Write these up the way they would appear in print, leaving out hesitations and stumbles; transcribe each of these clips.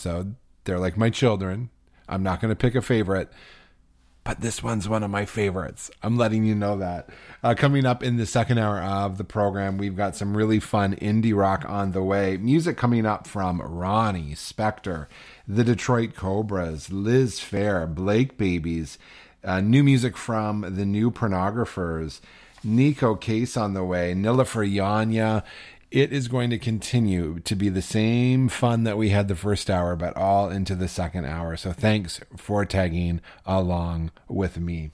So they're like my children. I'm not going to pick a favorite, but this one's one of my favorites. I'm letting you know that. Coming up in the second hour of the program, we've got some really fun indie rock on the way. Music coming up from Ronnie Spector, the Detroit Cobras, Liz Phair, Blake Babies, new music from the New Pornographers, Nico Case on the way, Nilüfer Yanya. It is going to continue to be the same fun that we had the first hour, but all into the second hour. So thanks for tagging along with me.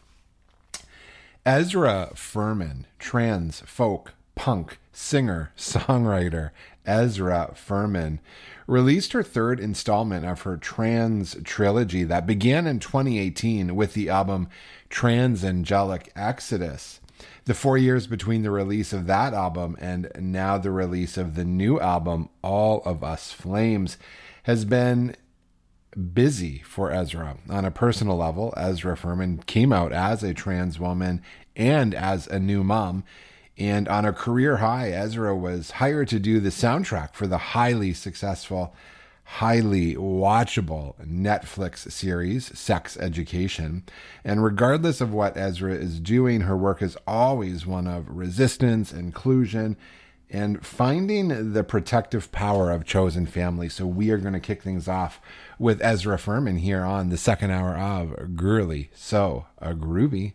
Ezra Furman, trans folk punk singer, songwriter, Ezra Furman, released her third installment of her trans trilogy that began in 2018 with the album Transangelic Exodus. The 4 years between the release of that album and now the release of the new album, All of Us Flames, has been busy for Ezra. On a personal level, Ezra Furman came out as a trans woman and as a new mom. And on a career high, Ezra was hired to do the soundtrack for the highly successful, highly watchable Netflix series, Sex Education. And regardless of what Ezra is doing, her work is always one of resistance, inclusion, and finding the protective power of chosen family. So we are going to kick things off with Ezra Furman here on the second hour of Girly So Groovy.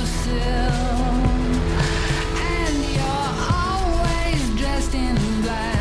Sill, and you're always dressed in black.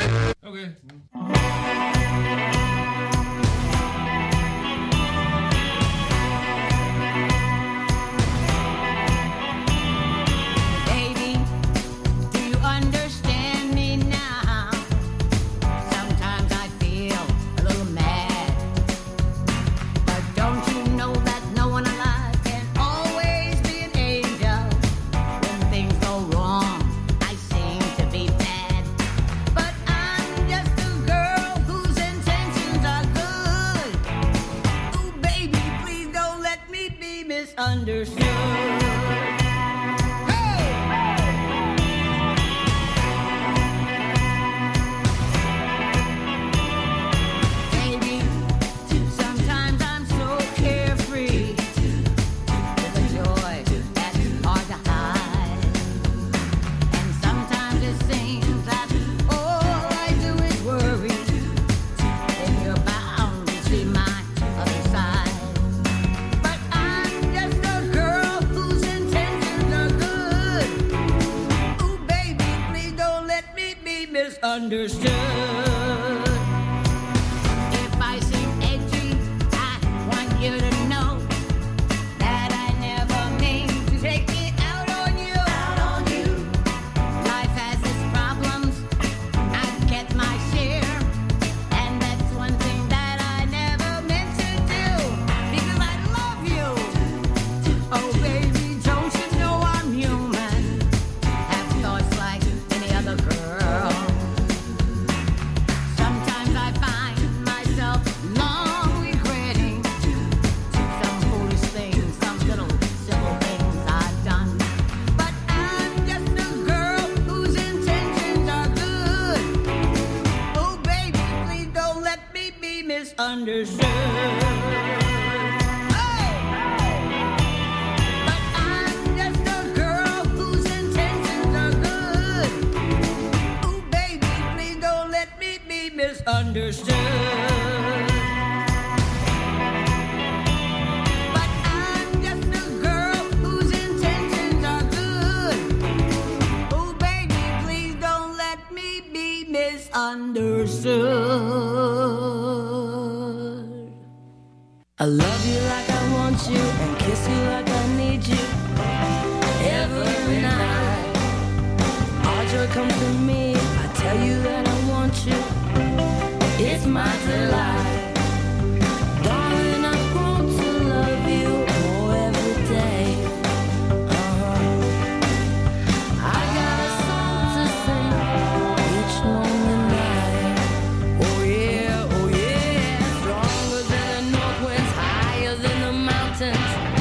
Okay. Baby, do you understand me now? Sometimes I feel a little mad, but don't you know that no one alive can always be an angel? When things go wrong, I seem to be bad, but I'm just a girl whose intentions are good. Ooh, baby, please don't let me be misunderstood. Baby, sometimes I'm so carefree with a joy that's hard to hide. And sometimes it seems that all I do is worry. Then you're bound to see my other side. But I'm just a girl whose intentions are good. Ooh, baby, please don't let me be misunderstood. If I seem edgy, I want you to know that I never mean to take it out on you. Life has its problems, I get my share, and that's one thing that I never meant to do, because I love you. Oh baby, don't you know I'm human, have thoughts like any other girl. Sometimes I find myself long regretting some foolish things, some little simple things I've done. But I'm just a girl whose intentions are good. Oh baby, please don't let me be misunderstood. But I'm just a girl whose intentions are good. Ooh, baby, please don't let me be misunderstood. But I'm just a girl whose intentions are good. Ooh, baby, please don't let me be misunderstood. I love you like I want you and kiss you like I need you every night. All joy comes to me, I tell you that I want you. It's my delight. Darling, I've grown to love you more every day. I got a song to sing each lonely night. Oh yeah, stronger than the north winds, higher than the mountains.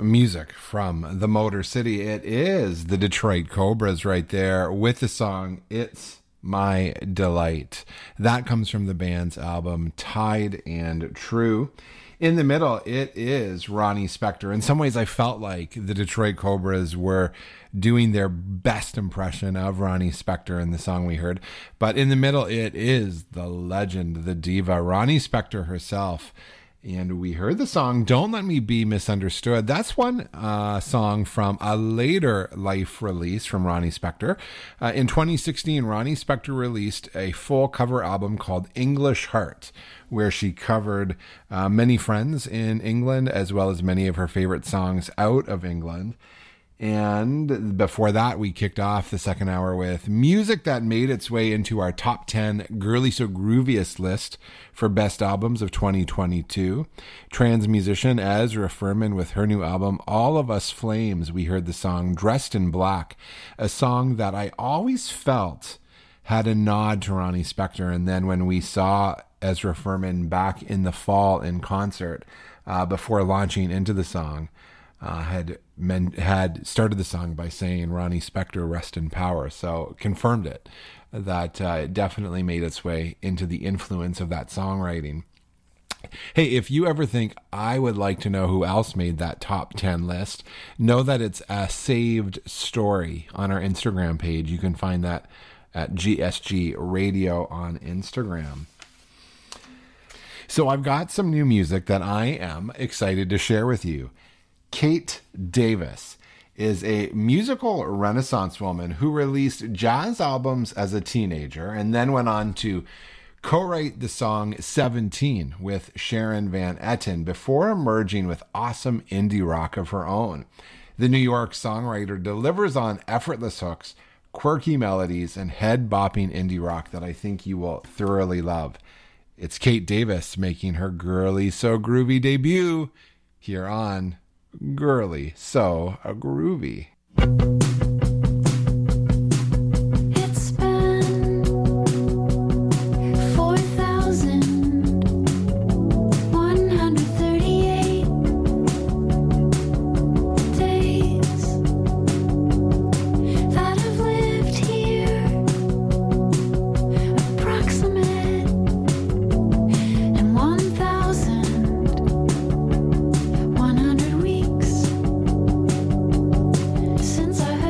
music from the Motor City. It is the Detroit Cobras right there with the song It's My Delight. That comes from the band's album Tied and True. In the middle, it is Ronnie Spector. In some ways, I felt like the Detroit Cobras were doing their best impression of Ronnie Spector in the song we heard. But in the middle, it is the legend, the diva, Ronnie Spector herself. And we heard the song Don't Let Me Be Misunderstood. That's one song from a later life release from Ronnie Spector. In 2016, Ronnie Spector released a full cover album called English Heart, where she covered many friends in England, as well as many of her favorite songs out of England. And before that, we kicked off the second hour with music that made its way into our top 10 Girly So Grooviest list for best albums of 2022. Trans musician Ezra Furman with her new album, All of Us Flames. We heard the song Dressed in Black, a song that I always felt had a nod to Ronnie Spector. And then when we saw Ezra Furman back in the fall in concert, before launching into the song, had started the song by saying Ronnie Spector rest in power, so confirmed it, that it definitely made its way into the influence of that songwriting. Hey, if you ever think I would like to know who else made that top 10 list, know that it's a saved story on our Instagram page. You can find that at GSG Radio on Instagram. So I've got some new music that I am excited to share with you. Kate Davis is a musical Renaissance woman who released jazz albums as a teenager and then went on to co-write the song 17 with Sharon Van Etten before emerging with awesome indie rock of her own. The New York songwriter delivers on effortless hooks, quirky melodies, and head-bopping indie rock that I think you will thoroughly love. It's Kate Davis making her Girly So Groovy debut here on Girly So Groovy. It's been 4,138 days that I've lived here, approximate, and 1,100 weeks since I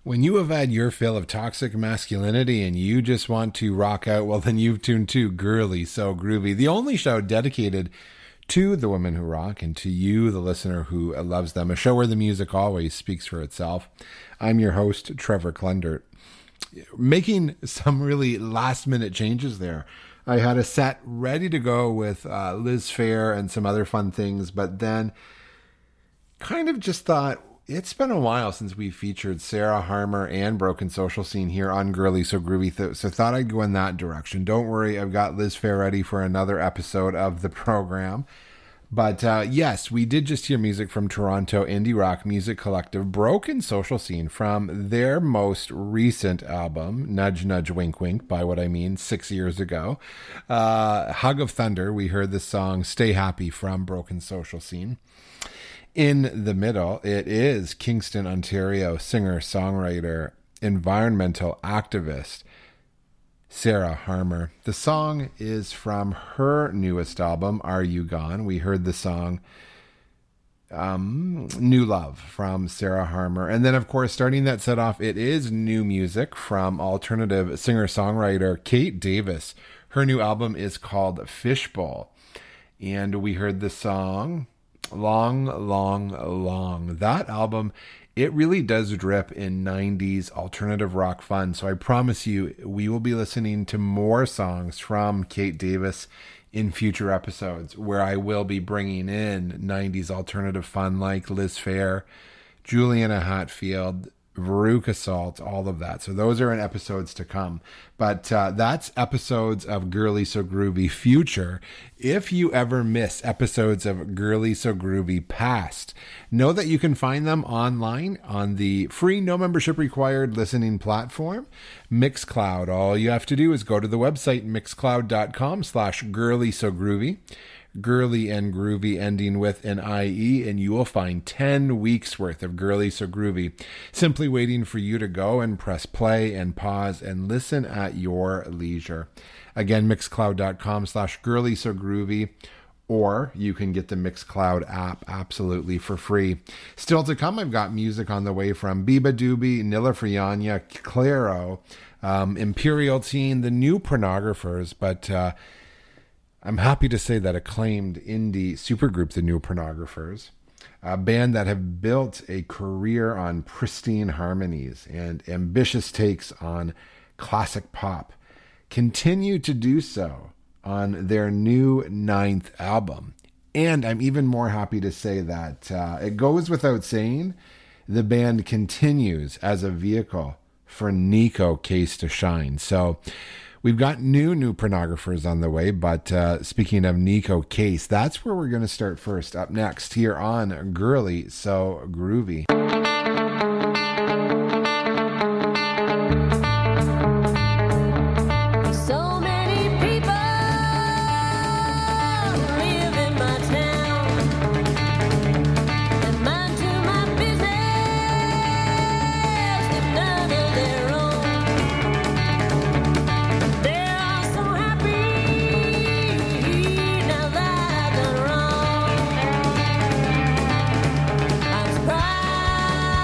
When you have had your fill of toxic masculinity and you just want to rock out, well, then you've tuned to Girly So Groovy, the only show dedicated to the women who rock and to you, the listener who loves them, a show where the music always speaks for itself. I'm your host, Trevor Klendert. Making some really last-minute changes there. I had a set ready to go with Liz Phair and some other fun things, but then kind of just thought, it's been a while since we featured Sarah Harmer and Broken Social Scene here on Girly So Groovy, so thought I'd go in that direction. Don't worry, I've got Liz Phair ready for another episode of the program. But yes, we did just hear music from Toronto indie rock music collective Broken Social Scene from their most recent album, Nudge Nudge Wink Wink, by what I mean, 6 years ago. Hug of Thunder, we heard the song Stay Happy from Broken Social Scene. In the middle, it is Kingston, Ontario singer-songwriter, environmental activist, Sarah Harmer. The song is from her newest album, Are You Gone? We heard the song New Love from Sarah Harmer. And then, of course, starting that set off, it is new music from alternative singer-songwriter Kate Davis. Her new album is called Fishbowl. And we heard the song Long, Long, Long. That album, it really does drip in 90s alternative rock fun. So I promise you, we will be listening to more songs from Kate Davis in future episodes where I will be bringing in 90s alternative fun like Liz Phair, Juliana Hatfield, Veruca Salt, all of that. So those are in episodes to come. But that's episodes of Girly So Groovy future. If you ever miss episodes of Girly So Groovy past, know that you can find them online on the free, no membership required listening platform, Mixcloud. All you have to do is go to the website, mixcloud.com/girlysogrgroovy. Girly and groovy ending with an IE, and you will find 10 weeks worth of Girly So Groovy simply waiting for you to go and press play and pause and listen at your leisure. Again, mixcloud.com/girlysogrgroovy, or you can get the Mixcloud app absolutely for free. Still to come, I've got music on the way from Biba Doobie, Nilla Frianya, Claro, Imperial Teen, the New Pornographers, but I'm happy to say that acclaimed indie supergroup, the New Pornographers, a band that have built a career on pristine harmonies and ambitious takes on classic pop, continue to do so on their new 9th album. And I'm even more happy to say that it goes without saying, the band continues as a vehicle for Nico Case to shine. So we've got new pornographers on the way, but speaking of Nico Case, that's where we're going to start first. Up next here on Girly So Groovy. So many people live in my town, and mind to my business, they've none of their own. They're all so happy now that I've done wrong. I'm surprised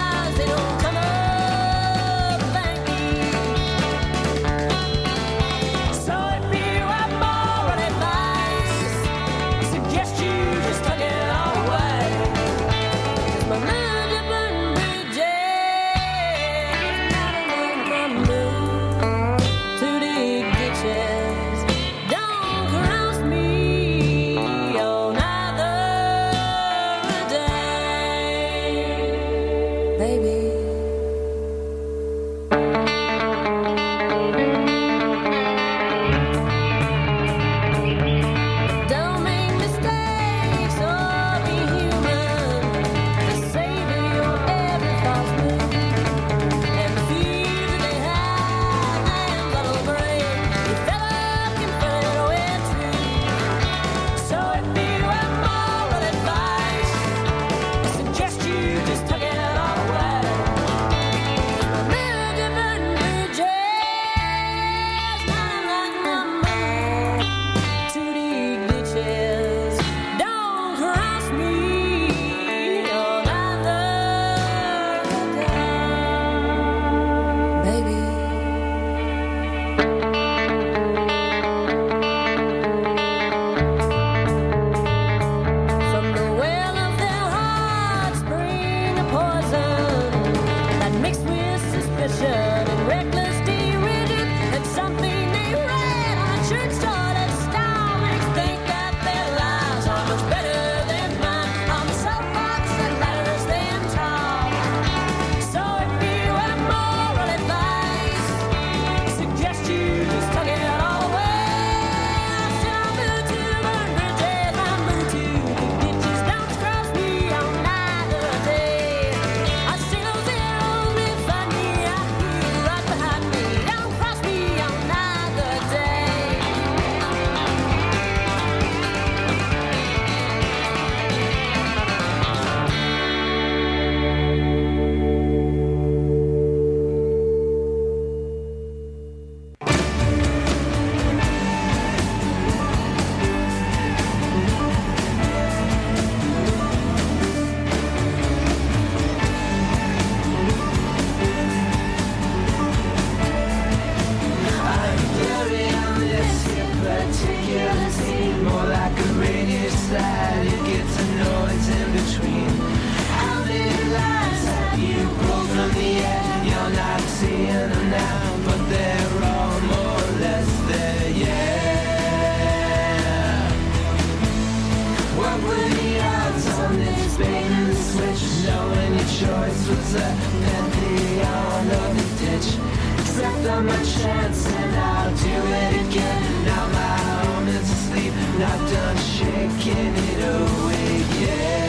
choice was a pantheon of the ditch. Except on my chance and I'll do it again. Now my home is asleep, not done shaking it away, yeah.